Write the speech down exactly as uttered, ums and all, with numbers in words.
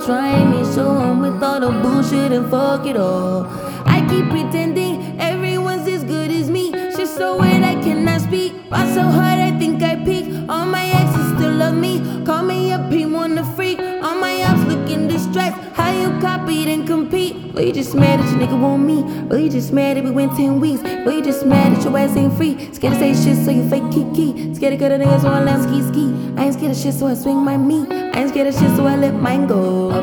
trying to show him with all the bullshit and fuck it all. I keep pretending everyone's as good as me. Shit so weird I cannot speak. Fought so hard I think I peaked. All my exes still love me. Call me up, he wanna freak. All my ops looking distressed. How you copy and compete? Well, you just mad that your nigga want me. Well, you just mad that we went ten weeks. Well, you just mad that your ass ain't free. Scared to say shit so you fake kiki. Scared to cut a nigga so I let ski ski. I ain't scared of shit so I swing my meat. I ain't scared of shit so I let mine go.